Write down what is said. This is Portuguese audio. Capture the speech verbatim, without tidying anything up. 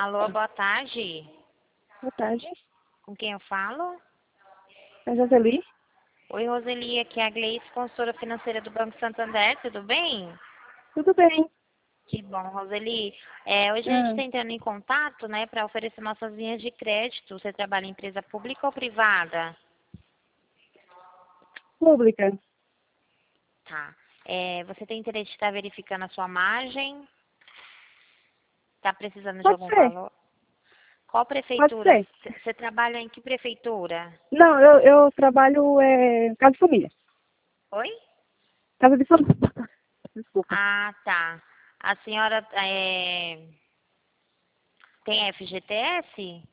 Alô, boa tarde. Boa tarde. Com quem eu falo? É Joseli? Oi, Roseli, aqui é a Gleice, consultora financeira do Banco Santander, tudo bem? Tudo bem. Que bom, Roseli. É, hoje a gente Hum, está entrando em contato, né, para oferecer nossas linhas de crédito. Você trabalha em empresa pública ou privada? pública. Tá. É, você tem interesse de estar verificando a sua margem? Está precisando de Pode algum ser. valor? Qual Pode prefeitura? ser. C- Você trabalha em que prefeitura? Não, eu, eu trabalho é, casa de família. Oi? Casa de família. Desculpa. Ah, tá. A senhora é, tem F G T S?